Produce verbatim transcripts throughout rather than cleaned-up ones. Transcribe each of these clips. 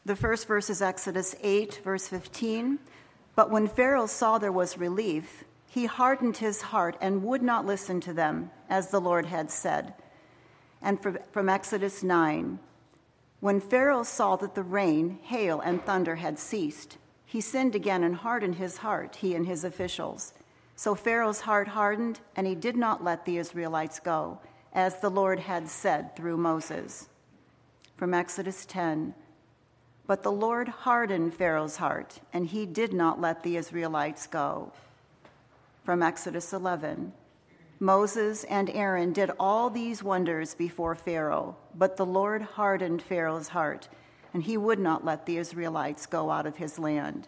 The first verse is Exodus eight, verse fifteen. But when Pharaoh saw there was relief, he hardened his heart and would not listen to them, as the Lord had said. And from Exodus nine, when Pharaoh saw that the rain, hail, and thunder had ceased, he sinned again and hardened his heart, he and his officials. So Pharaoh's heart hardened, and he did not let the Israelites go, as the Lord had said through Moses. From Exodus ten, but the Lord hardened Pharaoh's heart, and he did not let the Israelites go. From Exodus eleven, Moses and Aaron did all these wonders before Pharaoh, but the Lord hardened Pharaoh's heart, and he would not let the Israelites go out of his land.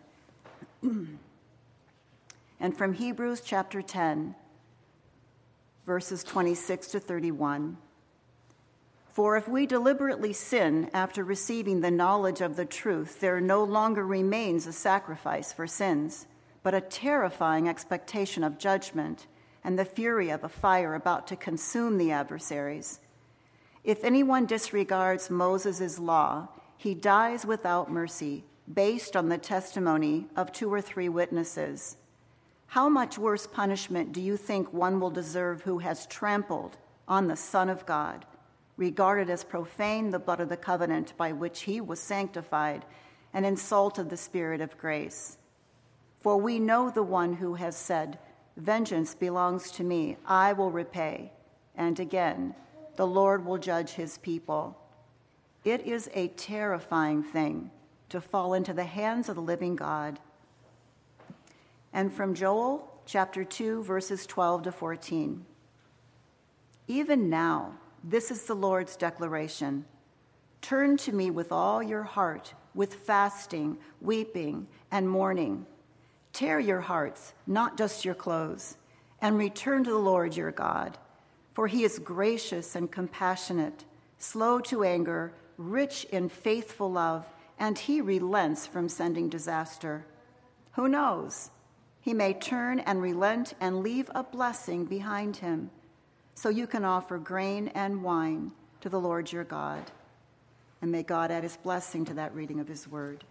And from Hebrews chapter ten, verses twenty-six to thirty-one. For if we deliberately sin after receiving the knowledge of the truth, there no longer remains a sacrifice for sins, but a terrifying expectation of judgment and the fury of a fire about to consume the adversaries. If anyone disregards Moses' law, he dies without mercy, based on the testimony of two or three witnesses. How much worse punishment do you think one will deserve who has trampled on the Son of God, regarded as profane the blood of the covenant by which he was sanctified, and insulted the Spirit of grace? For we know the one who has said, "Vengeance belongs to me, I will repay." And again, the Lord will judge his people. It is a terrifying thing to fall into the hands of the living God. And from Joel chapter two, verses twelve to fourteen. Even now, this is the Lord's declaration. Turn to me with all your heart, with fasting, weeping, and mourning. Tear your hearts, not just your clothes, and return to the Lord your God. For he is gracious and compassionate, slow to anger, rich in faithful love, and he relents from sending disaster. Who knows? He may turn and relent and leave a blessing behind him, so you can offer grain and wine to the Lord your God. And may God add his blessing to that reading of his word.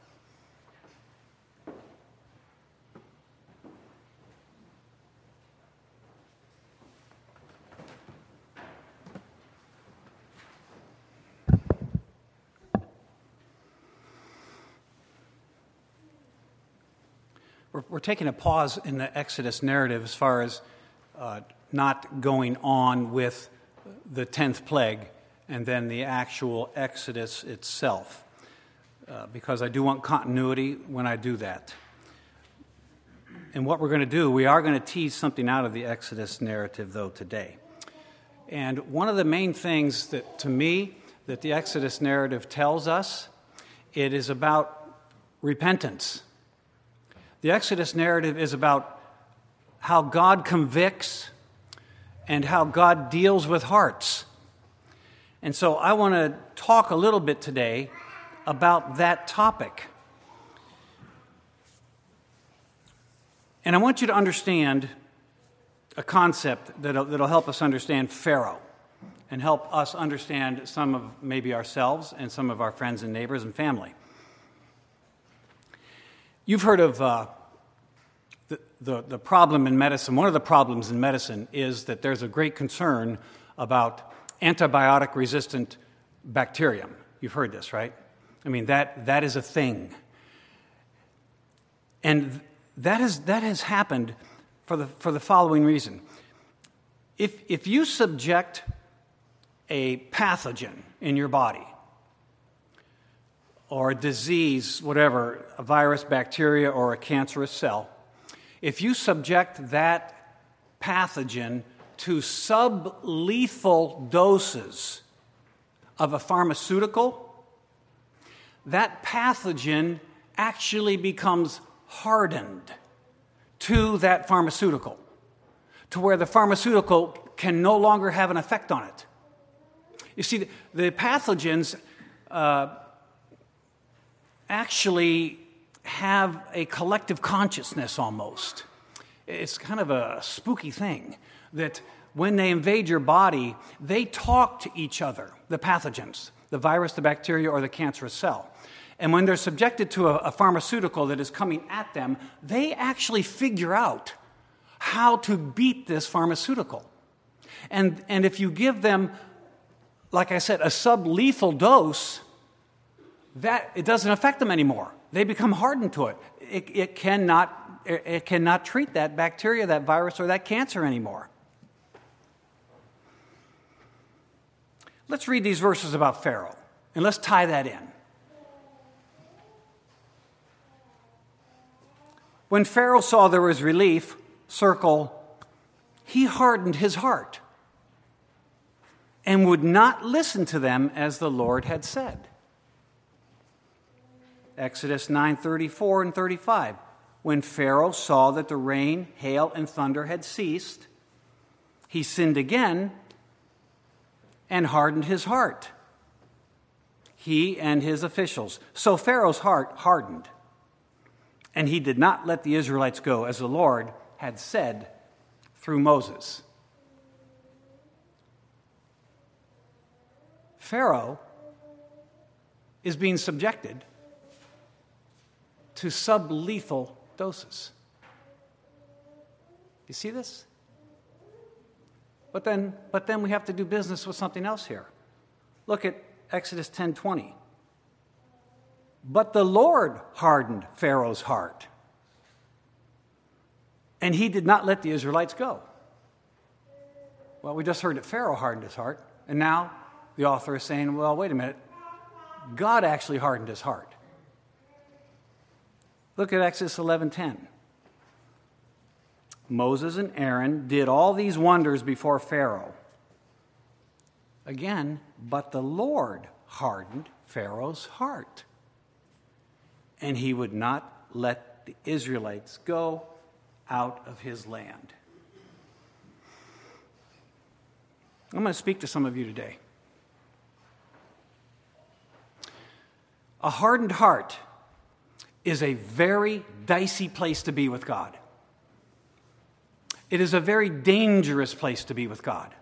We're, we're taking a pause in the Exodus narrative as far as uh, not going on with the tenth plague and then the actual Exodus itself, uh, because I do want continuity when I do that. And what we're going to do, we are going to tease something out of the Exodus narrative, though, today. And one of the main things that, to me, that the Exodus narrative tells us, it is about repentance. The Exodus narrative is about how God convicts and how God deals with hearts. And so I want to talk a little bit today about that topic. And I want you to understand a concept that'll, that'll help us understand Pharaoh and help us understand some of maybe ourselves and some of our friends and neighbors and family. You've heard of uh, the, the, the problem in medicine. One of the problems in medicine is that there's a great concern about antibiotic-resistant bacterium. You've heard this, right? I mean, that that is a thing. And that has that has happened for the for the following reason. If if you subject a pathogen in your body, or a disease, whatever, a virus, bacteria, or a cancerous cell, if you subject that pathogen to sublethal doses of a pharmaceutical, that pathogen actually becomes hardened to that pharmaceutical, to where the pharmaceutical can no longer have an effect on it. You see, the, the pathogens uh, actually have a collective consciousness almost. It's kind of a spooky thing that when they invade your body, they talk to each other, the pathogens, the virus, the bacteria, or the cancerous cell. And when they're subjected to a, a pharmaceutical that is coming at them, they actually figure out how to beat this pharmaceutical. And, and if you give them, like I said, a sublethal dose, that it doesn't affect them anymore. They become hardened to it. It, it cannot, it, it cannot treat that bacteria, that virus, or that cancer anymore. Let's read these verses about Pharaoh, and let's tie that in. When Pharaoh saw there was relief, circle, he hardened his heart and would not listen to them as the Lord had said. Exodus nine thirty-four and thirty-five. When Pharaoh saw that the rain, hail, and thunder had ceased, he sinned again and hardened his heart, he and his officials. So Pharaoh's heart hardened, and he did not let the Israelites go, as the Lord had said through Moses. Pharaoh is being subjected to sublethal doses. You see this? But then, but then we have to do business with something else here. Look at Exodus ten twenty. But the Lord hardened Pharaoh's heart, and he did not let the Israelites go. Well, we just heard that Pharaoh hardened his heart, and now the author is saying, well, wait a minute. God actually hardened his heart. Look at Exodus eleven ten. Moses and Aaron did all these wonders before Pharaoh. Again, but the Lord hardened Pharaoh's heart, and he would not let the Israelites go out of his land. I'm going to speak to some of you today. A hardened heart is a very dicey place to be with God. It is a very dangerous place to be with God.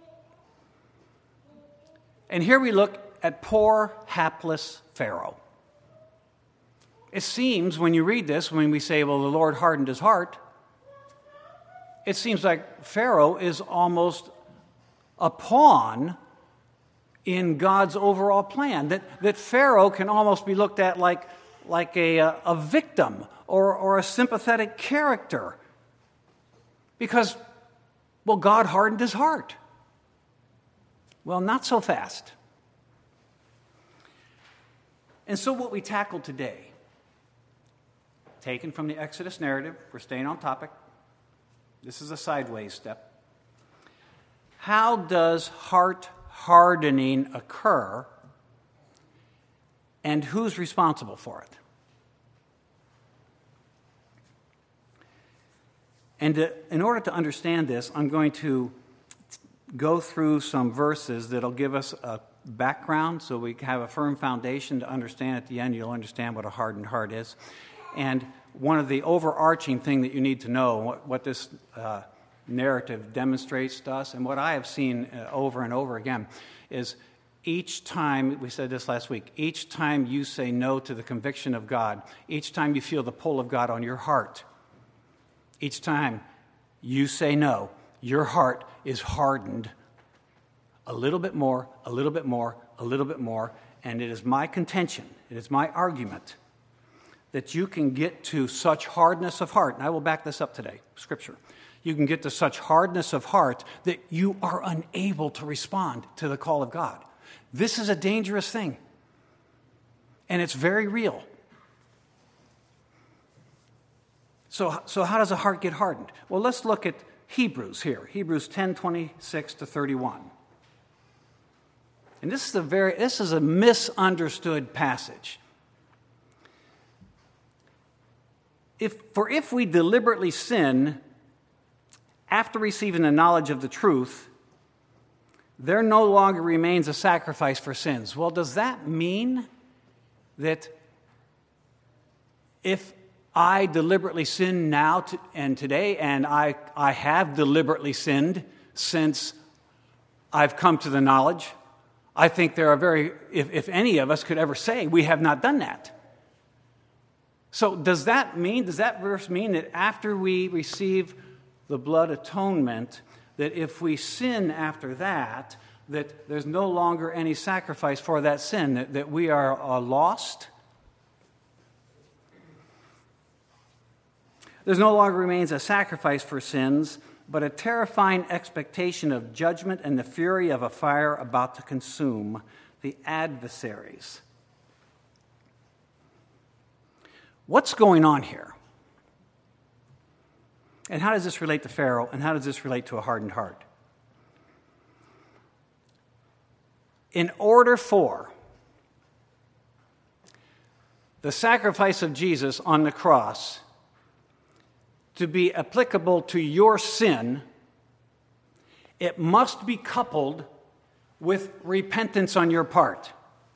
And here we look at poor, hapless Pharaoh. It seems, when you read this, when we say, well, the Lord hardened his heart, it seems like Pharaoh is almost a pawn in God's overall plan. That, that Pharaoh can almost be looked at like, like a, a victim or, or a sympathetic character. Because, well, God hardened his heart. Well, not so fast. And so what we tackle today, taken from the Exodus narrative, we're staying on topic. This is a sideways step. How does heart hardening occur, and who's responsible for it? And to, in order to understand this, I'm going to go through some verses that'll give us a background so we have a firm foundation to understand. At the end, you'll understand what a hardened heart is. And one of the overarching thing that you need to know, what, what this uh, narrative demonstrates to us, and what I have seen uh, over and over again, is each time, we said this last week, each time you say no to the conviction of God, each time you feel the pull of God on your heart, each time you say no, your heart is hardened a little bit more, a little bit more, a little bit more, and it is my contention, it is my argument that you can get to such hardness of heart, and I will back this up today, Scripture. You can get to such hardness of heart that you are unable to respond to the call of God. This is a dangerous thing, and it's very real. So, so how does a heart get hardened? Well, let's look at Hebrews here, Hebrews ten twenty-six to thirty-one. And this is a very this is a misunderstood passage. If for if we deliberately sin after receiving the knowledge of the truth, there no longer remains a sacrifice for sins. Well, does that mean that if I deliberately sin now to, and today, and I, I have deliberately sinned since I've come to the knowledge I think there are very, if, if any of us could ever say, we have not done that. So does that mean, does that verse mean that after we receive the blood atonement, that if we sin after that, that there's no longer any sacrifice for that sin, that, that we are uh, lost? There no longer remains a sacrifice for sins, but a terrifying expectation of judgment and the fury of a fire about to consume the adversaries. What's going on here? And how does this relate to Pharaoh, and how does this relate to a hardened heart? In order for the sacrifice of Jesus on the cross to be applicable to your sin, it must be coupled with repentance on your part.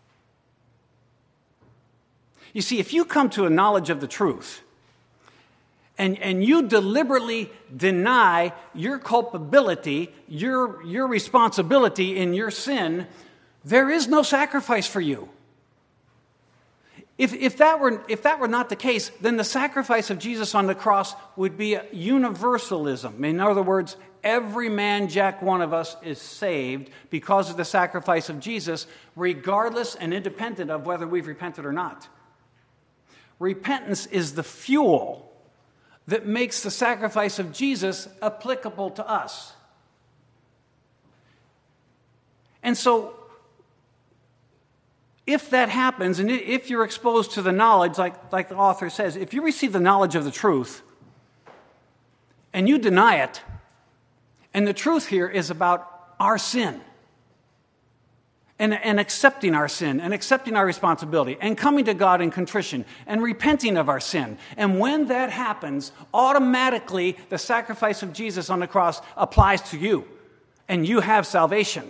You see, if you come to a knowledge of the truth and, and you deliberately deny your culpability, your, your responsibility in your sin, there is no sacrifice for you. If, if, that were, if that were not the case, then the sacrifice of Jesus on the cross would be a universalism. In other words, every man, jack one of us, is saved because of the sacrifice of Jesus, regardless and independent of whether we've repented or not. Repentance is the fuel that makes the sacrifice of Jesus applicable to us. And so, if that happens, and if you're exposed to the knowledge, like, like the author says, if you receive the knowledge of the truth and you deny it, and the truth here is about our sin, and, and accepting our sin, and accepting our responsibility, and coming to God in contrition, and repenting of our sin. And when that happens, automatically the sacrifice of Jesus on the cross applies to you, and you have salvation.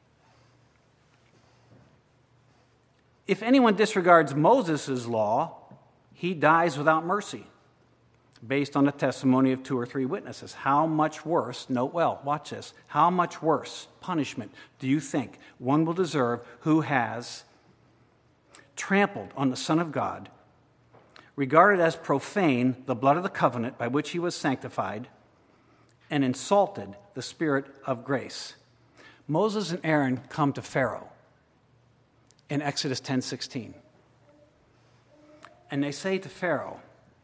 If anyone disregards Moses' law, he dies without mercy, based on the testimony of two or three witnesses. How much worse, note well, watch this, how much worse punishment do you think one will deserve who has trampled on the Son of God, regarded as profane the blood of the covenant by which he was sanctified, and insulted the Spirit of grace? Moses and Aaron come to Pharaoh in Exodus ten sixteen. And they say to Pharaoh,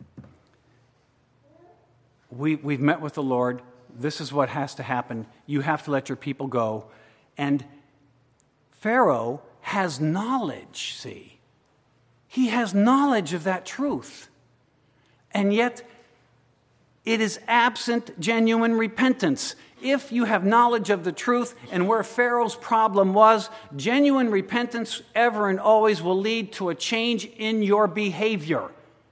we, we've met with the Lord. This is what has to happen. You have to let your people go. And Pharaoh has knowledge, see. He has knowledge of that truth. And yet, it is absent genuine repentance. If you have knowledge of the truth, and where Pharaoh's problem was, genuine repentance ever and always will lead to a change in your behavior.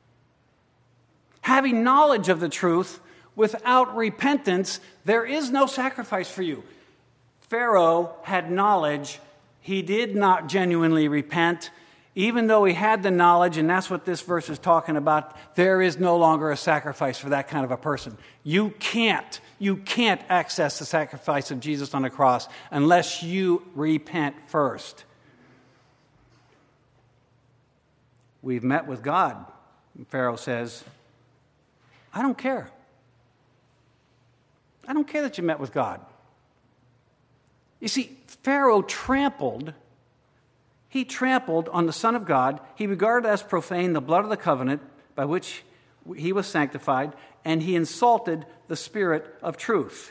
Having knowledge of the truth without repentance, there is no sacrifice for you. Pharaoh had knowledge. He did not genuinely repent. Even though he had the knowledge, and that's what this verse is talking about, there is no longer a sacrifice for that kind of a person. You can't, you can't access the sacrifice of Jesus on the cross unless you repent first. We've met with God. Pharaoh says, I don't care. I don't care that you met with God. You see, Pharaoh trampled He trampled on the Son of God. He regarded as profane the blood of the covenant by which he was sanctified, and he insulted the Spirit of truth.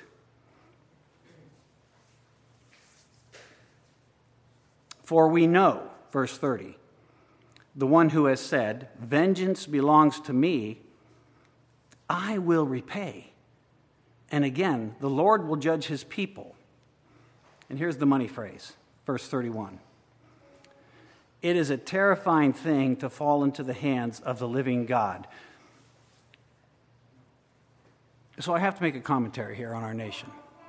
For we know, verse thirty, the one who has said, vengeance belongs to me, I will repay. And again, the Lord will judge his people. And here's the money phrase, verse thirty-one. It is a terrifying thing to fall into the hands of the living God. So I have to make a commentary here on our nation.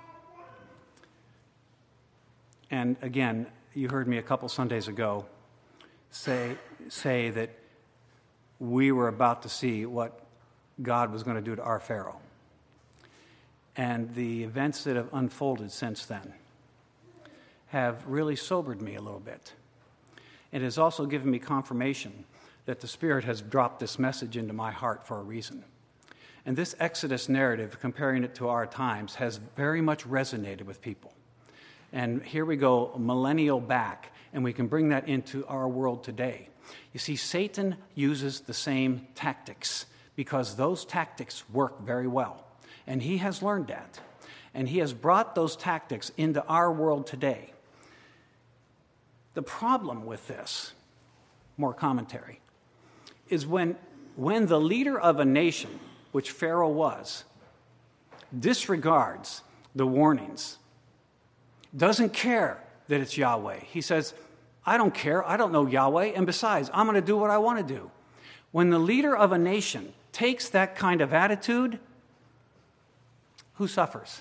And again, you heard me a couple Sundays ago say, say that we were about to see what God was going to do to our Pharaoh. And the events that have unfolded since then have really sobered me a little bit. It has also given me confirmation that the Spirit has dropped this message into my heart for a reason. And this Exodus narrative, comparing it to our times, has very much resonated with people. And here we go, a millennial back, and we can bring that into our world today. You see, Satan uses the same tactics because those tactics work very well. And he has learned that. And he has brought those tactics into our world today. The problem with this, more commentary, is when, when the leader of a nation, which Pharaoh was, disregards the warnings, doesn't care that it's Yahweh. He says, I don't care, I don't know Yahweh, and besides, I'm going to do what I want to do. When the leader of a nation takes that kind of attitude, who suffers?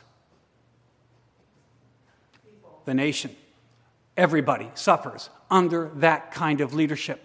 People. The nation. Everybody suffers under that kind of leadership.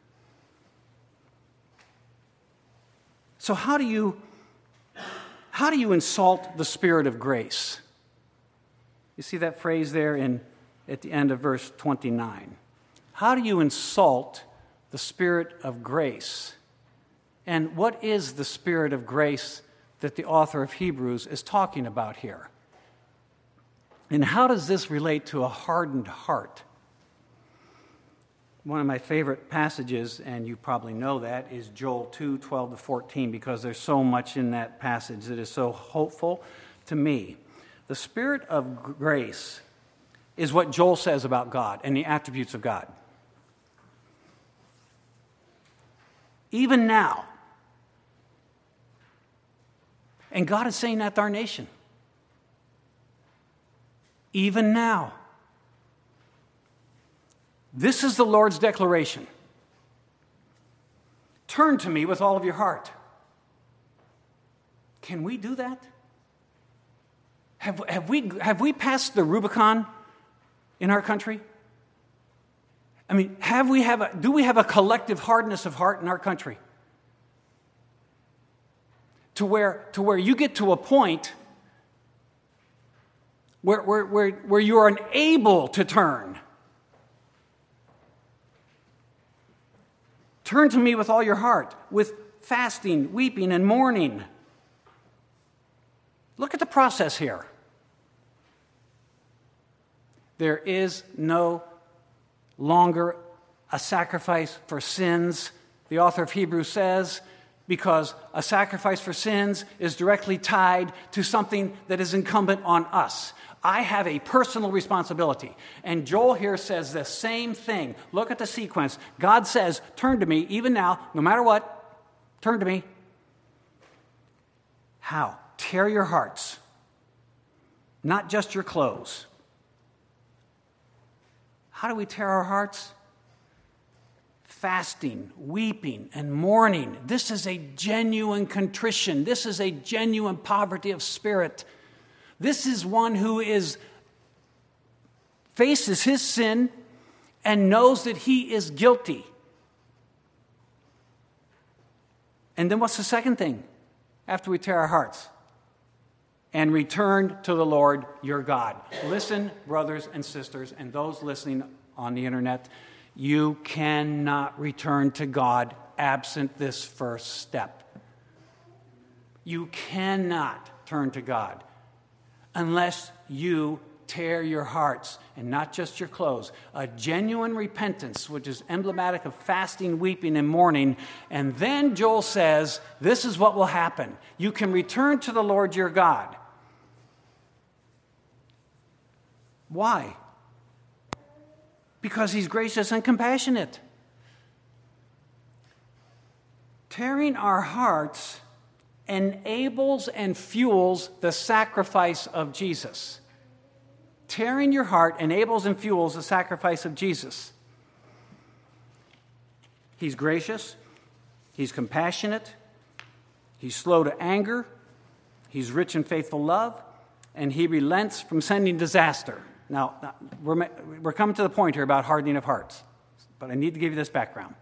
So how do you how do you insult the Spirit of grace? You see that phrase there in at the end of verse twenty-nine. How do you insult the Spirit of grace? And what is the Spirit of grace that the author of Hebrews is talking about here? And how does this relate to a hardened heart? One of my favorite passages, and you probably know that, is Joel two, twelve to fourteen, because there's so much in that passage that is so hopeful to me. The Spirit of grace is what Joel says about God and the attributes of God. Even now. And God is saying that to our nation. Even now. This is the Lord's declaration. Turn to me with all of your heart. Can we do that? Have, have, we, have we passed the Rubicon in our country? I mean, have we have a, do we have a collective hardness of heart in our country? To where, to where you get to a point where, where, where, where you are unable to turn. Turn to me with all your heart, with fasting, weeping, and mourning. Look at the process here. There is no longer a sacrifice for sins, the author of Hebrews says, because a sacrifice for sins is directly tied to something that is incumbent on us. I have a personal responsibility. And Joel here says the same thing. Look at the sequence. God says, turn to me, even now, no matter what, turn to me. How? Tear your hearts, not just your clothes. How do we tear our hearts? Fasting, weeping, and mourning. This is a genuine contrition. This is a genuine poverty of spirit. This is one who is faces his sin and knows that he is guilty. And then what's the second thing after we tear our hearts? And return to the Lord your God. Listen, brothers and sisters, and those listening on the internet, you cannot return to God absent this first step. You cannot turn to God unless you tear your hearts, and not just your clothes. A genuine repentance, which is emblematic of fasting, weeping, and mourning. And then Joel says, this is what will happen. You can return to the Lord your God. Why? Because he's gracious and compassionate. Tearing our hearts enables and fuels the sacrifice of Jesus. Tearing your heart enables and fuels the sacrifice of Jesus. He's gracious. He's compassionate. He's slow to anger. He's rich in faithful love. And he relents from sending disaster. Now, we're, we're coming to the point here about hardening of hearts. But I need to give you this background.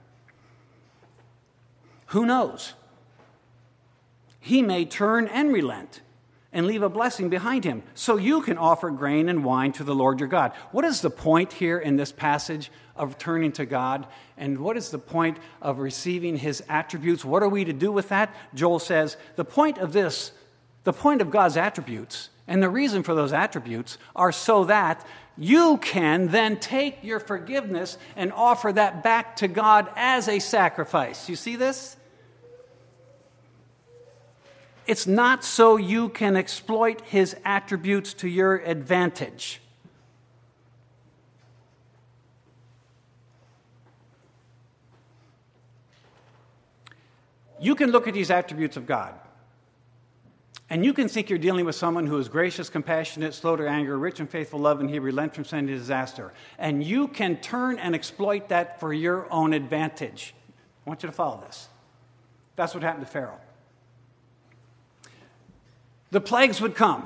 Who knows? He may turn and relent and leave a blessing behind him, so you can offer grain and wine to the Lord your God. What is the point here in this passage of turning to God? And what is the point of receiving his attributes? What are we to do with that? Joel says, the point of this, the point of God's attributes, and the reason for those attributes are so that you can then take your forgiveness and offer that back to God as a sacrifice. You see this? It's not so you can exploit his attributes to your advantage. You can look at these attributes of God, and you can think you're dealing with someone who is gracious, compassionate, slow to anger, rich in faithful love, and he relents from sending disaster. And you can turn and exploit that for your own advantage. I want you to follow this. That's what happened to Pharaoh. The plagues would come.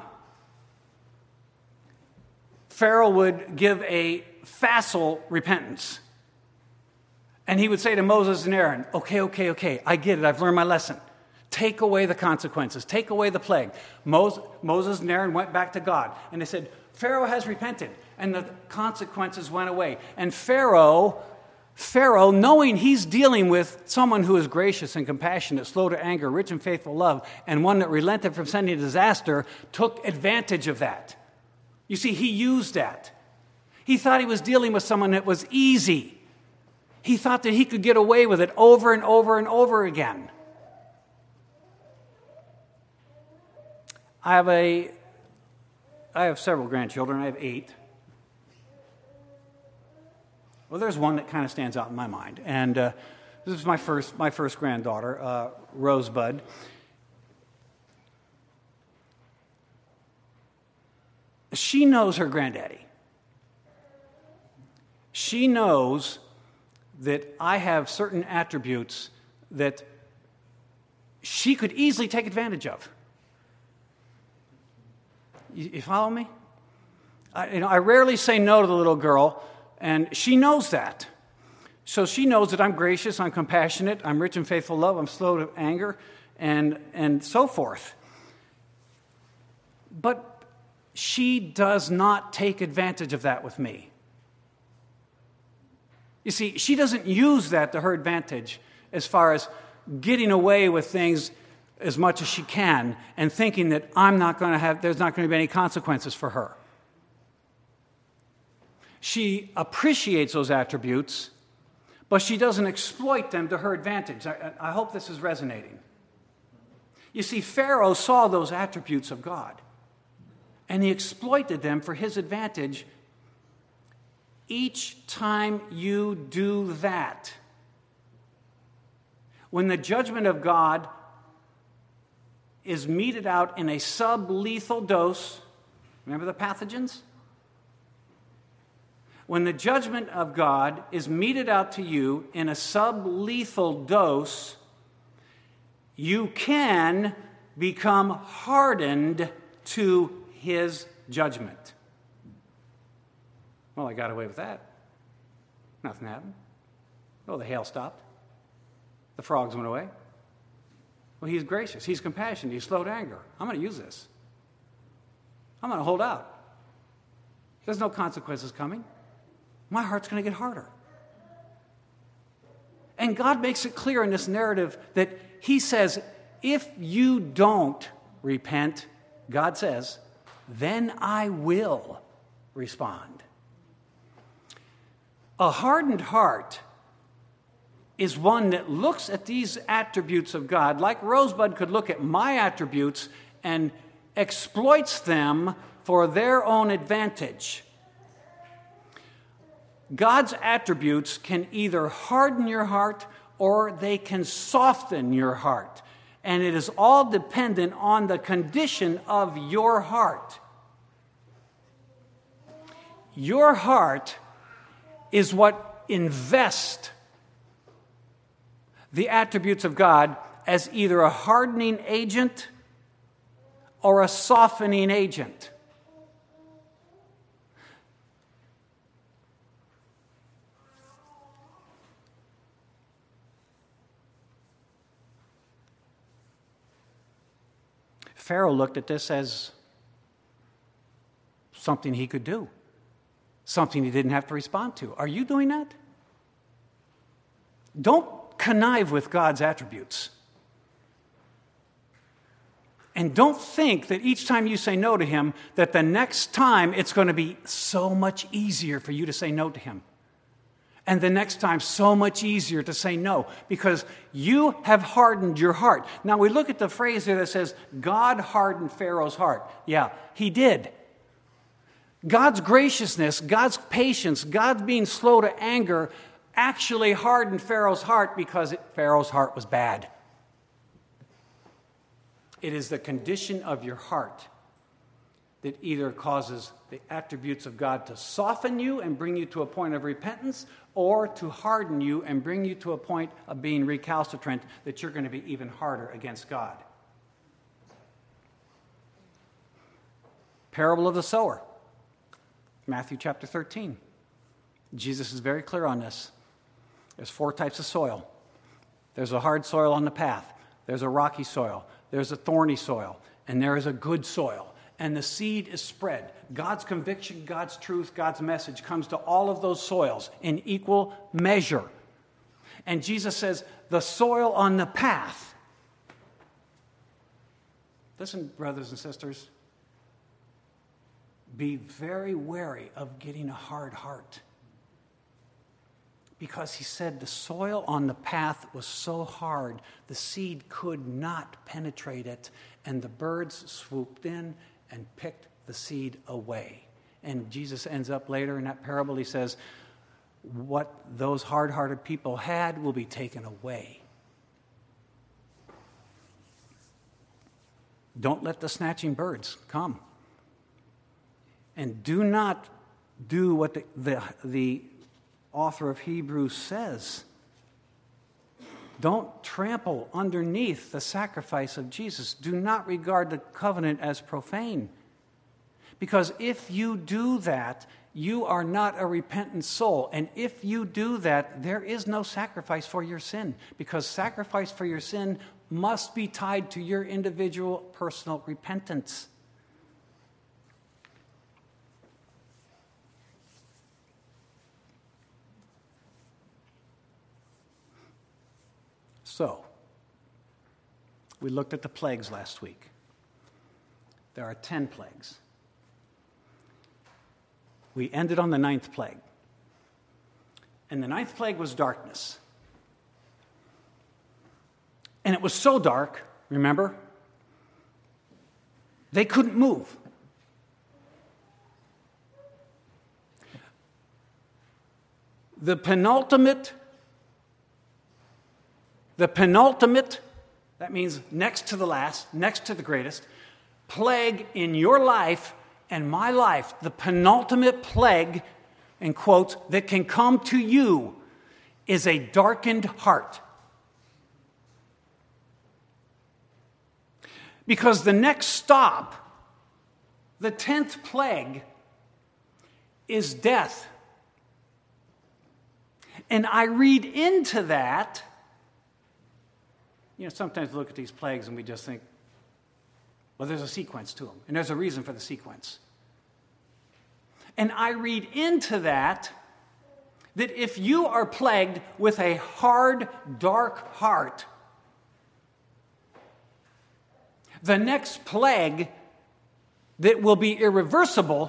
Pharaoh would give a facile repentance. And he would say to Moses and Aaron, okay, okay, okay, I get it, I've learned my lesson. Take away the consequences, take away the plague. Moses and Aaron went back to God, and they said, Pharaoh has repented, and the consequences went away. And Pharaoh, Pharaoh, knowing he's dealing with someone who is gracious and compassionate, slow to anger, rich in faithful love, and one that relented from sending disaster, took advantage of that. You see, he used that. He thought he was dealing with someone that was easy. He thought that he could get away with it over and over and over again. I have a, I have several grandchildren. I have eight. Well, there's one that kind of stands out in my mind, and uh, this is my first, my first granddaughter, uh, Rosebud. She knows her granddaddy. She knows that I have certain attributes that she could easily take advantage of. You, you follow me? I, you know, I rarely say no to the little girl, and she knows that. So she knows that I'm gracious, I'm compassionate, I'm rich in faithful love, I'm slow to anger, and, and so forth. But she does not take advantage of that with me. You see, she doesn't use that to her advantage as far as getting away with things as much as she can and thinking that I'm not going to have, there's not going to be any consequences for her. She appreciates those attributes, but she doesn't exploit them to her advantage. I, I hope this is resonating. You see, Pharaoh saw those attributes of God, and he exploited them for his advantage. Each time you do that, when the judgment of God is meted out in a sublethal dose, remember the pathogens? When the judgment of God is meted out to you in a sublethal dose, you can become hardened to his judgment. Well, I got away with that. Nothing happened. Oh, the hail stopped. The frogs went away. Well, he's gracious. He's compassionate. He's slow to anger. I'm going to use this. I'm going to hold out. There's no consequences coming. My heart's going to get harder. And God makes it clear in this narrative that he says, if you don't repent, God says, then I will respond. A hardened heart is one that looks at these attributes of God, like Rosebud could look at my attributes and exploits them for their own advantage. God's attributes can either harden your heart or they can soften your heart. And it is all dependent on the condition of your heart. Your heart is what invests the attributes of God as either a hardening agent or a softening agent. Pharaoh looked at this as something he could do, something he didn't have to respond to. Are you doing that? Don't connive with God's attributes. And don't think that each time you say no to him, that the next time it's going to be so much easier for you to say no to him. And the next time, so much easier to say no, because you have hardened your heart. Now, we look at the phrase there that says, God hardened Pharaoh's heart. Yeah, he did. God's graciousness, God's patience, God's being slow to anger actually hardened Pharaoh's heart because it, Pharaoh's heart was bad. It is the condition of your heart that either causes the attributes of God to soften you and bring you to a point of repentance, or to harden you and bring you to a point of being recalcitrant, that you're going to be even harder against God. Parable of the sower, Matthew chapter thirteen. Jesus is very clear on this. There's four types of soil. There's a hard soil on the path. There's a rocky soil. There's a thorny soil. And there is a good soil. And the seed is spread. God's conviction, God's truth, God's message comes to all of those soils in equal measure. And Jesus says, the soil on the path. Listen, brothers and sisters. Be very wary of getting a hard heart. Because he said the soil on the path was so hard, the seed could not penetrate it, and the birds swooped in and picked the seed away. And Jesus ends up later in that parable, he says, what those hard-hearted people had will be taken away. Don't let the snatching birds come. And do not do what the, the, the author of Hebrews says. Don't trample underneath the sacrifice of Jesus. Do not regard the covenant as profane. Because if you do that, you are not a repentant soul. And if you do that, there is no sacrifice for your sin. Because sacrifice for your sin must be tied to your individual personal repentance. So, we looked at the plagues last week. There are ten plagues. We ended on the ninth plague. And the ninth plague was darkness. And it was so dark, remember? They couldn't move. The penultimate The penultimate, that means next to the last, next to the greatest, plague in your life and my life, the penultimate plague, in quotes, that can come to you is a darkened heart. Because the next stop, the tenth plague, is death. And I read into that. You know, sometimes we look at these plagues and we just think, well, there's a sequence to them, and there's a reason for the sequence. And I read into that that if you are plagued with a hard, dark heart, the next plague that will be irreversible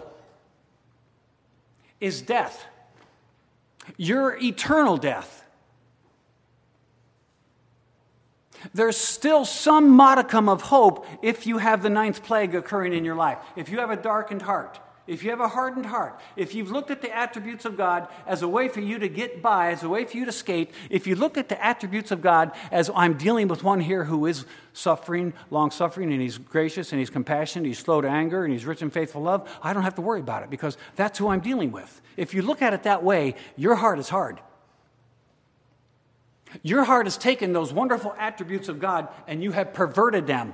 is death. Your eternal death. There's still some modicum of hope if you have the ninth plague occurring in your life. If you have a darkened heart, if you have a hardened heart, if you've looked at the attributes of God as a way for you to get by, as a way for you to skate, if you look at the attributes of God as I'm dealing with one here who is suffering, long-suffering, and he's gracious, and he's compassionate, he's slow to anger, and he's rich in faithful love, I don't have to worry about it because that's who I'm dealing with. If you look at it that way, your heart is hard. Your heart has taken those wonderful attributes of God and you have perverted them.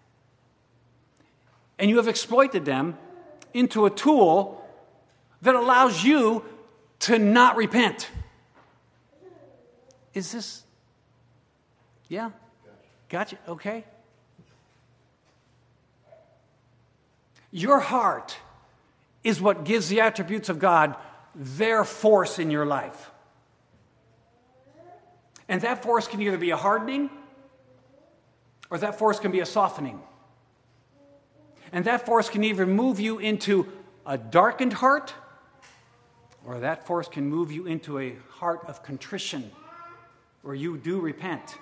And you have exploited them into a tool that allows you to not repent. Is this? Yeah? Gotcha. Okay. Your heart is what gives the attributes of God their force in your life. And that force can either be a hardening, or that force can be a softening. And that force can either move you into a darkened heart, or that force can move you into a heart of contrition, where you do repent.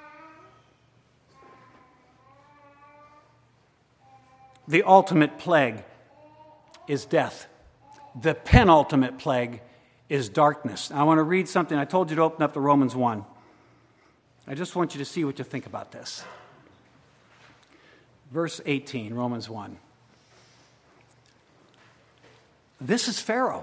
The ultimate plague is death. The penultimate plague is darkness. Now, I want to read something. I told you to open up to Romans one. I just want you to see what you think about this. Verse eighteen, Romans one. This is Pharaoh.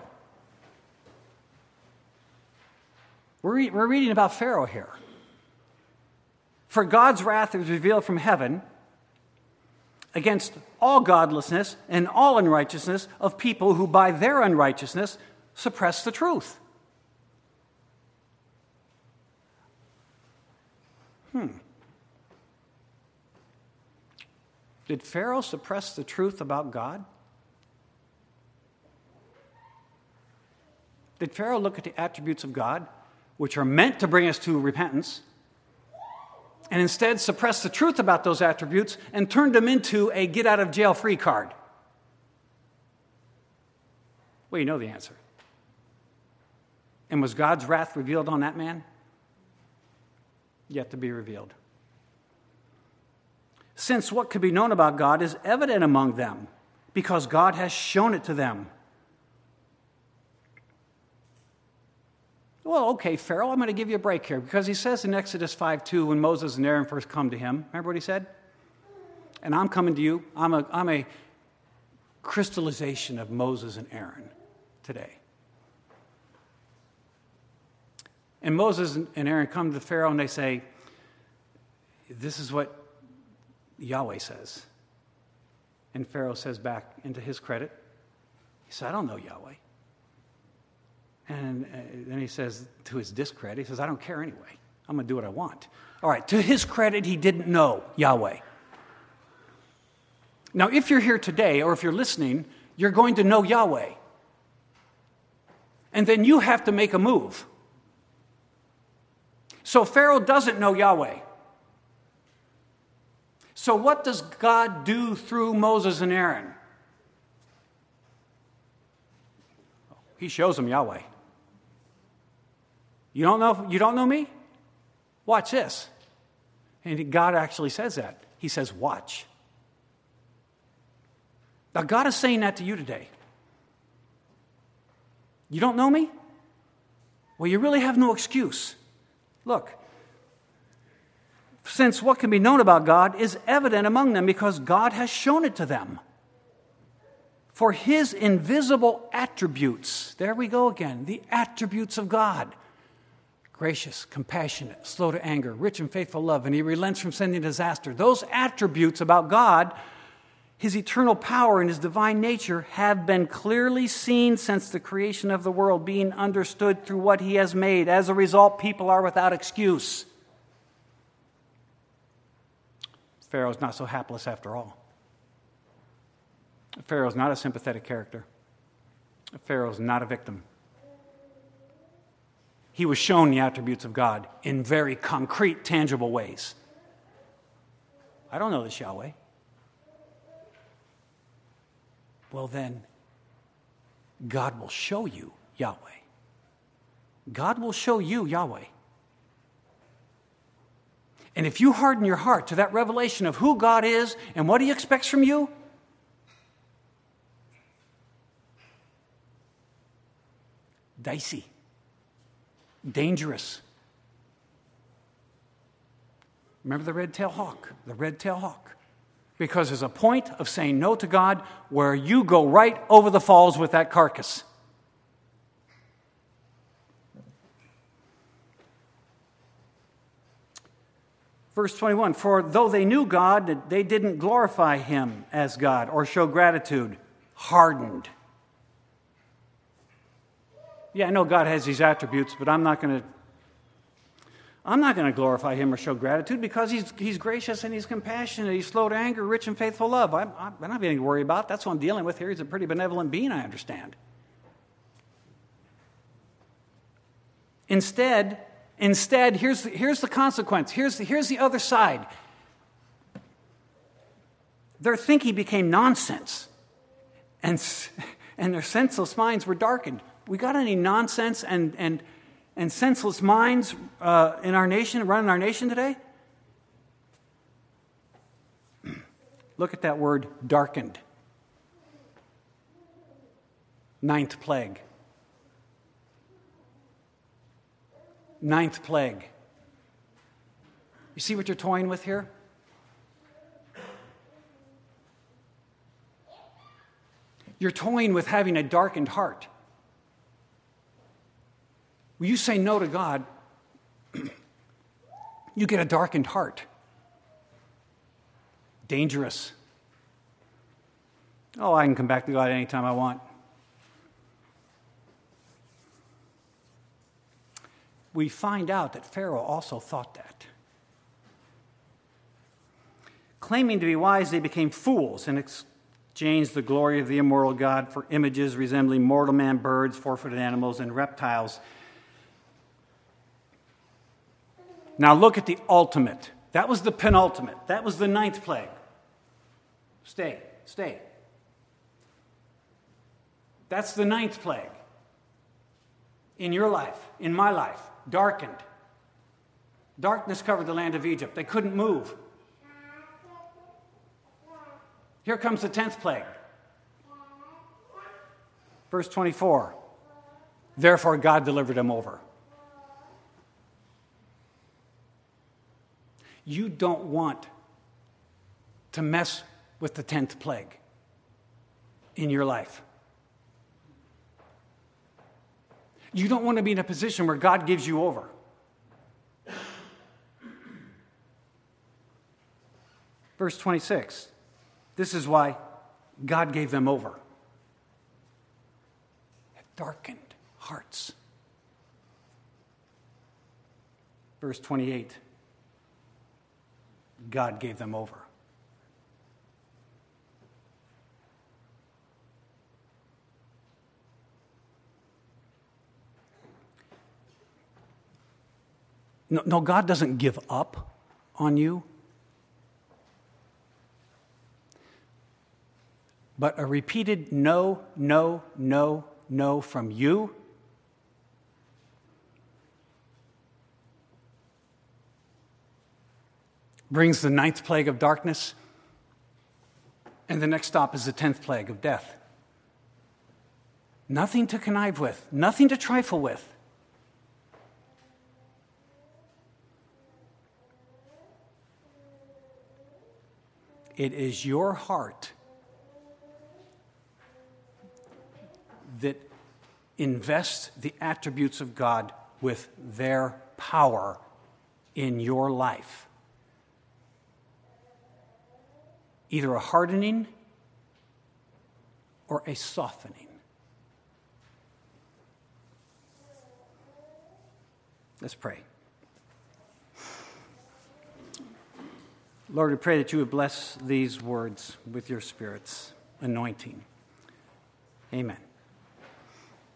We're, re- we're reading about Pharaoh here. For God's wrath is revealed from heaven against all godlessness and all unrighteousness of people who by their unrighteousness suppress the truth. Hmm. Did Pharaoh suppress the truth about God? Did Pharaoh look at the attributes of God, which are meant to bring us to repentance, and instead suppress the truth about those attributes and turn them into a get-out-of-jail-free card? Well, you know the answer. And was God's wrath revealed on that man? Yet to be revealed. Since what could be known about God is evident among them, because God has shown it to them. Well, okay, Pharaoh, I'm going to give you a break here, because he says in Exodus five two, when Moses and Aaron first come to him, remember what he said? And I'm coming to you. I'm a, I'm a crystallization of Moses and Aaron today. And Moses and Aaron come to Pharaoh and they say, this is what Yahweh says. And Pharaoh says back into his credit, he said, I don't know Yahweh. And then he says to his discredit, he says, I don't care anyway. I'm going to do what I want. All right, to his credit, he didn't know Yahweh. Now, if you're here today or if you're listening, you're going to know Yahweh. And then you have to make a move. So Pharaoh doesn't know Yahweh. So what does God do through Moses and Aaron? He shows them Yahweh. You don't know, you don't know me? Watch this. And God actually says that. He says, watch. Now, God is saying that to you today. You don't know me? Well, you really have no excuse. Look, since what can be known about God is evident among them because God has shown it to them. For his invisible attributes, there we go again, the attributes of God. Gracious, compassionate, slow to anger, rich in faithful love, and he relents from sending disaster. Those attributes about God, his eternal power and his divine nature, have been clearly seen since the creation of the world, being understood through what he has made. As a result, people are without excuse. Pharaoh's not so hapless after all. Pharaoh's not a sympathetic character. Pharaoh's not a victim. He was shown the attributes of God in very concrete, tangible ways. I don't know this Yahweh. Well then, God will show you Yahweh. God will show you Yahweh. And if you harden your heart to that revelation of who God is and what he expects from you, dicey, dangerous. Remember the red-tailed hawk, the red-tailed hawk. Because there's a point of saying no to God where you go right over the falls with that carcass. Verse twenty-one, for though they knew God, they didn't glorify him as God or show gratitude. Hardened. Yeah, I know God has these attributes, but I'm not going to I'm not going to glorify him or show gratitude because he's, he's gracious and he's compassionate. He's slow to anger, rich in faithful love. I'm, I'm not being worried about. That's what I'm dealing with here. He's a pretty benevolent being, I understand. Instead, instead, here's the, here's the consequence. Here's the, here's the other side. Their thinking became nonsense, and, and their senseless minds were darkened. We got any nonsense and and and senseless minds uh, in our nation, running our nation today? Look at that word, darkened. Ninth plague. Ninth plague. You see what you're toying with here? You're toying with having a darkened heart. When you say no to God, you get a darkened heart. Dangerous. Oh, I can come back to God anytime I want. We find out that Pharaoh also thought that. Claiming to be wise, they became fools and exchanged the glory of the immortal God for images resembling mortal man, birds, four-footed animals, and reptiles. Now look at the ultimate. That was the penultimate. That was the ninth plague. Stay, stay. That's the ninth plague. In your life, in my life, darkened. Darkness covered the land of Egypt. They couldn't move. Here comes the tenth plague. Verse twenty-four. Therefore God delivered them over. You don't want to mess with the tenth plague in your life. You don't want to be in a position where God gives you over. Verse twenty-six. This is why God gave them over. Darkened hearts. Verse twenty-eight. God gave them over. No, no, God doesn't give up on you. But a repeated no, no, no, no from you brings the ninth plague of darkness, and the next stop is the tenth plague of death. Nothing to connive with, nothing to trifle with. It is your heart that invests the attributes of God with their power in your life. Either a hardening or a softening. Let's pray. Lord, we pray that you would bless these words with your Spirit's anointing. Amen.